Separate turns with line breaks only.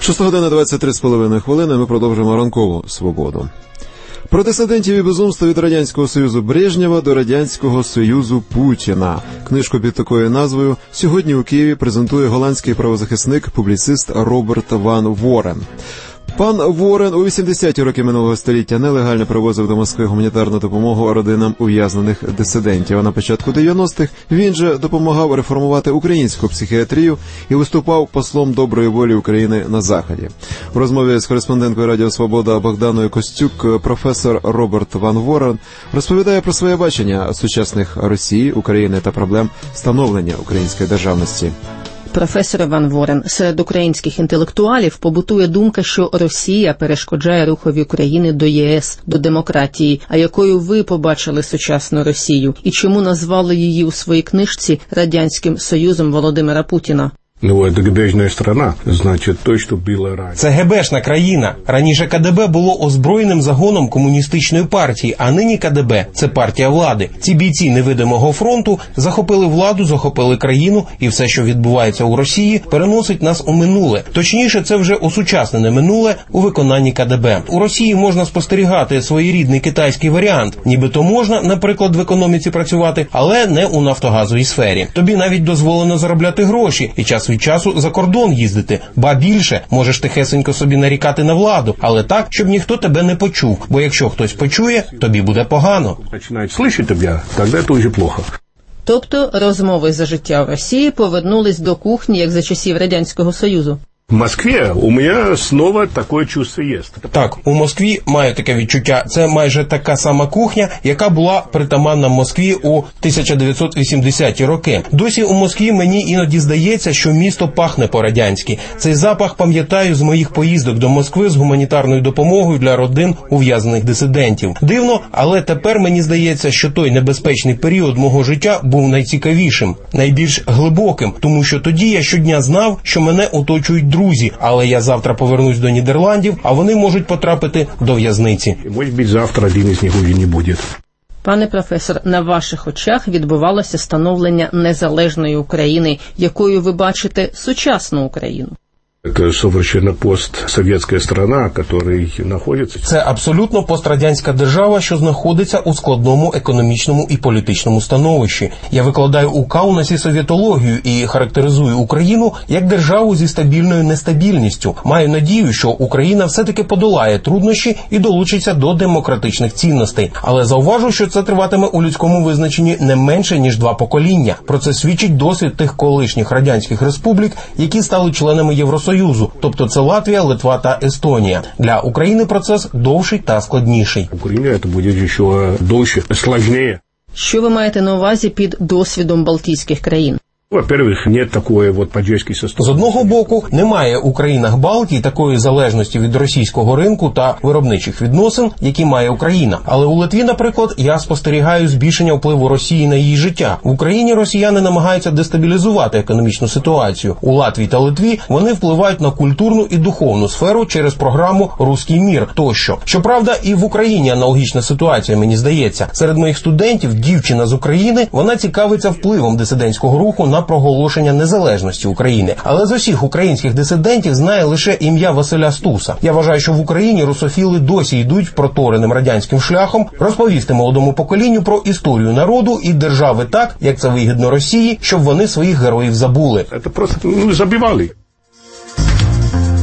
6 година 23,5 хвилини. Ми продовжуємо ранкову свободу. Про дисидентів і безумство від Радянського Союзу Брежнєва до Радянського Союзу Путіна. Книжку під такою назвою сьогодні у Києві презентує голландський правозахисник, публіцист Роберт Ван Ворен. Пан Ворен у 80-ті роки минулого століття нелегально привозив до Москви гуманітарну допомогу родинам ув'язнених дисидентів. А на початку 90-х він же допомагав реформувати українську психіатрію і виступав послом доброї волі України на Заході. У розмові з кореспонденткою Радіо Свобода Богданою Костюк професор Роберт Ван Ворен розповідає про своє бачення сучасних Росії, України та проблем становлення української державності.
Професор Ван Ворен, серед українських інтелектуалів побутує думка, що Росія перешкоджає рухові України до ЄС, до демократії. А якою ви побачили сучасну Росію? І чому назвали її у своїй книжці Радянським Союзом Володимира Путіна?
Це ГБшна страна, значить, то, що було раніше.
Це ГБшна країна. Раніше КДБ було озброєним загоном комуністичної партії, а нині КДБ – це партія влади. Ці бійці невидимого фронту захопили владу, захопили країну, і все, що відбувається у Росії, переносить нас у минуле. Точніше, це вже осучаснене минуле у виконанні КДБ. У Росії можна спостерігати своєрідний китайський варіант. Нібито можна, наприклад, в економіці працювати, але не у нафтогазовій сфері. Тобі навіть дозволено заробляти гроші і час від часу за кордон їздити. Ба більше, можеш тихесенько собі нарікати на владу, але так, щоб ніхто тебе не почув. Бо якщо хтось почує, тобі буде погано.
Починають слухати тебе, тоді це вже плохо.
Тобто розмови за життя в Росії повернулись до кухні, як за часів Радянського Союзу.
В Москві у мене знову таке чувство є.
Так, у Москві маю таке відчуття. Це майже така сама кухня, яка була притаманна Москві у 1980-ті роки. Досі у Москві мені іноді здається, що місто пахне по-радянськи. Цей запах пам'ятаю з моїх поїздок до Москви з гуманітарною допомогою для родин ув'язнених дисидентів. Дивно, але тепер мені здається, що той небезпечний період мого життя був найцікавішим, найбільш глибоким, тому що тоді я щодня знав, що мене оточують друзі, але я завтра повернусь до Нідерландів, а вони можуть потрапити до в'язниці.
Може бути, завтра один із них уже не буде.
Пане професор, на ваших очах відбувалося становлення незалежної України, якою ви бачите сучасну Україну.
Це совершенно постсовєтська страна, яка знаходиться.
Це абсолютно пострадянська держава, що знаходиться у складному економічному і політичному становищі. Я викладаю у Каунасі совєтологію і характеризую Україну як державу зі стабільною нестабільністю. Маю надію, що Україна все-таки подолає труднощі і долучиться до демократичних цінностей. Але зауважу, що це триватиме у людському визначенні не менше, ніж 2 покоління. Про це свідчить досвід тих колишніх радянських республік, які стали членами Євросоюзу. Тобто це Латвія, Литва та Естонія. Для України процес довший та складніший.
Україна це буде ще довше, складніше.
Що ви маєте на увазі під досвідом балтійських країн?
Во-первых, нет такої по-чеськи системи.
З одного боку, немає у країнах Балтії такої залежності від російського ринку та виробничих відносин, які має Україна. Але у Литві, наприклад, я спостерігаю збільшення впливу Росії на її життя. В Україні росіяни намагаються дестабілізувати економічну ситуацію. У Латвії та Литві вони впливають на культурну і духовну сферу через програму «Руський мір» тощо. Щоправда, і в Україні аналогічна ситуація, мені здається. Серед моїх студентів дівчина з України, вона цікавиться впливом дисидентського руху на проголошення незалежності України. Але з усіх українських дисидентів знає лише ім'я Василя Стуса. Я вважаю, що в Україні русофіли досі йдуть протореним радянським шляхом розповісти молодому поколінню про історію народу і держави так, як це вигідно Росії, щоб вони своїх героїв забули.
Це просто забивали.